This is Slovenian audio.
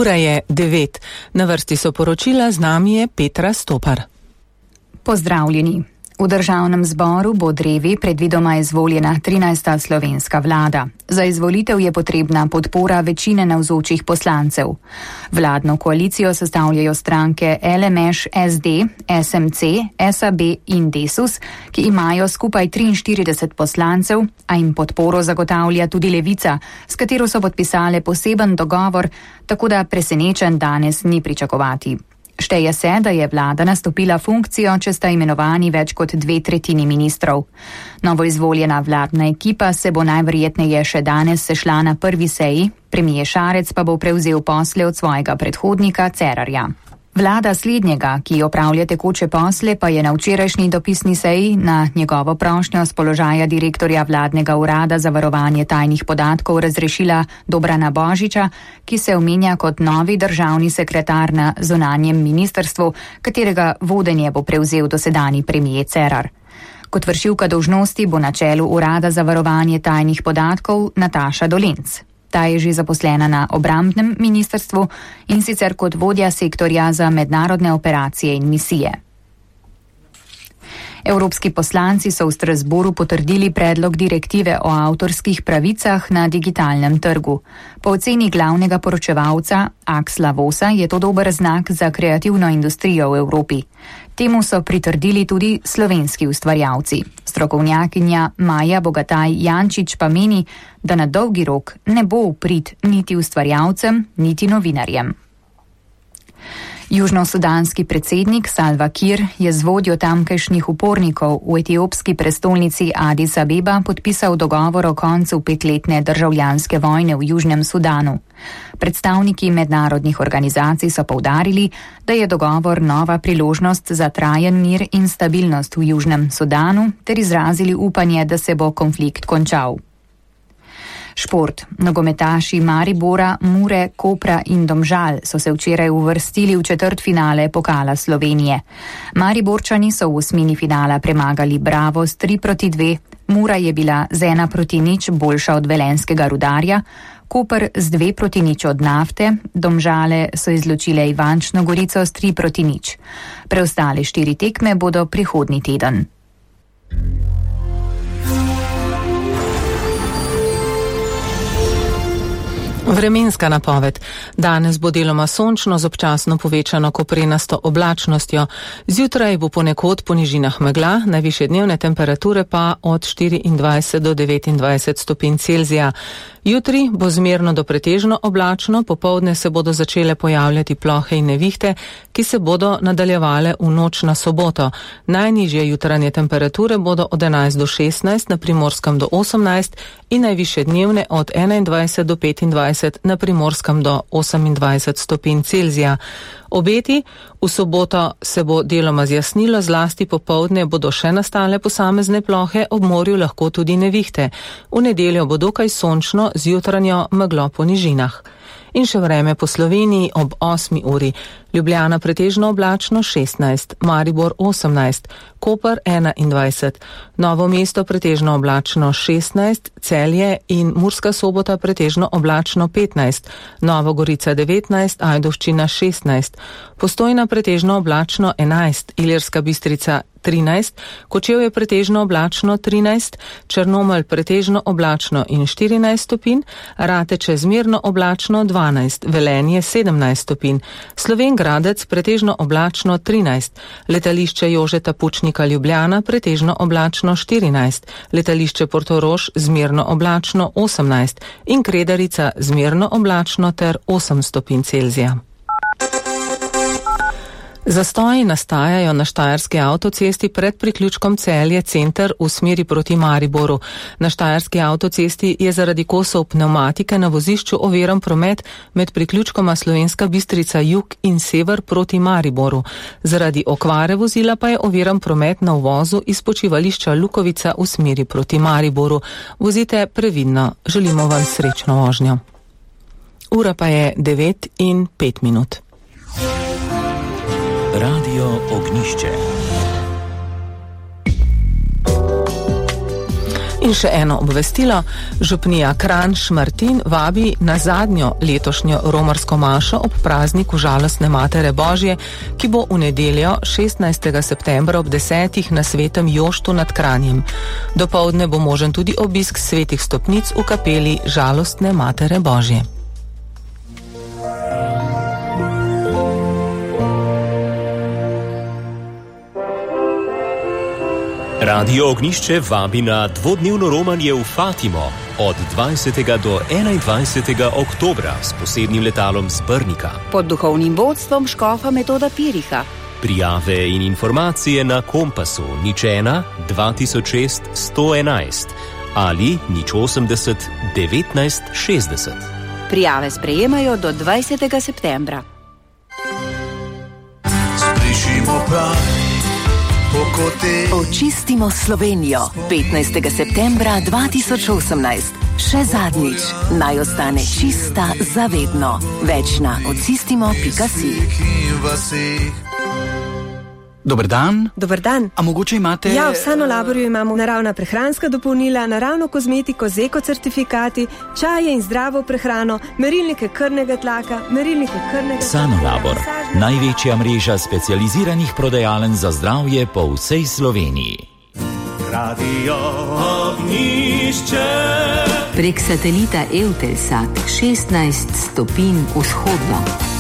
Ura je 9. Na vrsti so poročila, z nami je Petra Stopar. Pozdravljeni. V državnem zboru bo drevi predvidoma izvoljena 13. slovenska vlada. Za izvolitev je potrebna podpora večine navzočih poslancev. Vladno koalicijo sestavljajo stranke LMŠ, SD, SMC, SAB in Desus, ki imajo skupaj 43 poslancev, a jim podporo zagotavlja tudi Levica, s katero so podpisale poseben dogovor, tako da presenečen danes ni pričakovati. Šteje se, da je vlada nastopila funkcijo, če sta imenovani več kot 2/3 ministrov. Novoizvoljena vladna ekipa se bo najverjetneje še danes sešla na prvi seji, premier Šarec pa bo prevzel posle od svojega predhodnika Cerarja. Vlada slednjega, ki opravlja tekoče posle, pa je na včerajšnji dopisni seji na njegovo prošnjo s položaja direktorja vladnega urada za varovanje tajnih podatkov razrešila Dobrana Božiča, ki se omenja kot novi državni sekretar na zunanjem ministrstvu, katerega vodenje bo prevzel dosedanji premier Cerar. Kot vršilka dolžnosti bo na čelu urada za varovanje tajnih podatkov Nataša Dolenc. Ta je že zaposlena na obrambnem ministrstvu in sicer kot vodja sektorja za mednarodne operacije in misije. Evropski poslanci so v Strasbourgu potrdili predlog direktive o avtorskih pravicah na digitalnem trgu. Po oceni glavnega poročevalca Axla Vossa je to dober znak za kreativno industrijo v Evropi. Temu so pritrdili tudi slovenski ustvarjalci. Strokovnjakinja Maja Bogataj Jančič pa meni, da na dolgi rok ne bo v prid niti ustvarjalcem, niti novinarjem. Južnosudanski predsednik Salva Kiir je z vodjo tamkajšnjih upornikov v etiopski prestolnici Addis Abeba podpisal dogovor o koncu 5-letne državljanske vojne v Južnem Sudanu. Predstavniki mednarodnih organizacij so poudarili, da je dogovor nova priložnost za trajen mir in stabilnost v Južnem Sudanu, ter izrazili upanje, da se bo konflikt končal. Šport. Nogometaši Maribora, Mure, Kopra in Domžal so se včeraj uvrstili v četrtfinale Pokala Slovenije. Mariborčani so v osmini finala premagali Bravo s 3-2, Mura je bila z 1-0 boljša od velenjskega Rudarja, Koper z 2-0 od Nafte, Domžale so izločile Ivančno Gorico s 3-0. Preostale 4 tekme bodo prihodnji teden. Vremenska napoved. Danes bo deloma sončno z občasno povečano koprenasto oblačnostjo. Zjutraj bo ponekod po nižinah megla, najvišje dnevne temperature pa od 24 do 29 stopinj Celzija. Jutri bo zmerno do pretežno oblačno, popoldne se bodo začele pojavljati plohe in nevihte, ki se bodo nadaljevale v noč na soboto. Najnižje jutranje temperature bodo od 11 do 16, na Primorskem do 18 in najvišje dnevne od 21 do 25, na Primorskem do 28 stopinj Celzija. Obeti, v soboto se bo deloma zjasnilo, zlasti popoldne bodo še nastale posamezne plohe, ob morju lahko tudi nevihte. V nedeljo bo dokaj sončno z jutranjo meglo po nižinah. In še vreme po Sloveniji ob 8. uri. Ljubljana pretežno oblačno 16, Maribor 18, Koper 21, Novo mesto pretežno oblačno 16, Celje in Murska Sobota pretežno oblačno 15, Nova Gorica 19, Ajdovščina 16, Postojna pretežno oblačno 11, Ilirska Bistrica 13, Kočevje pretežno oblačno 13, Črnomelj pretežno oblačno in 14 stopinj, Rateče zmerno oblačno 12, Velenje 17 stopinj, Gradec pretežno oblačno 13, letališče Jožeta Pučnika Ljubljana pretežno oblačno 14, letališče Portorož zmerno oblačno 18 in Kredarica zmerno oblačno ter 8 stopinj Celzija. Zastoji nastajajo na štajerski avtocesti pred priključkom Celje center v smeri proti Mariboru. Na štajerski avtocesti je zaradi kosov pnevmatike na vozišču oviran promet med priključkoma Slovenska Bistrica jug in sever proti Mariboru. Zaradi okvare vozila pa je oviran promet na uvozu iz počivališča Lukovica v smeri proti Mariboru. Vozite previdno. Želimo vam srečno vožnjo. Ura pa je 9:05. Radio Ognišče. In še eno obvestilo, župnija Kranj Šmartin vabi na zadnjo letošnjo romarsko mašo ob prazniku Žalostne Matere Božje, ki bo v nedeljo 16. septembra ob 10. na Svetem Joštu nad Kranjem. Dopoldne bo možen tudi obisk svetih stopnic v kapeli Žalostne Matere Božje. Radio Ognjišče vabi na dvodnevno romanje v Fatimo od 20. do 21. oktobra s posebnim letalom z Brnika. Pod duhovnim vodstvom škofa Metoda Piriha. Prijave in informacije na Kompasu 01 2006 111 ali 080 19 60. Prijave sprejemajo do 20. septembra. Sprišimo prah. Očistimo Slovenijo 15. septembra 2018. Še zadnjič, naj ostane čista za vedno. Več na očistimo.si. Dober dan. Dober dan. A mogoče imate... Ja, v Sanolaborju imamo naravna prehranska dopolnila, naravno kozmetiko z ekocertifikati, čaje in zdravo prehrano, merilnike krvnega tlaka, Sanolabor, največja mreža specializiranih prodajaln za zdravje po vsej Sloveniji. Radio Ognjišče. Prek satelita Eutelsat 16 stopinj vzhodno.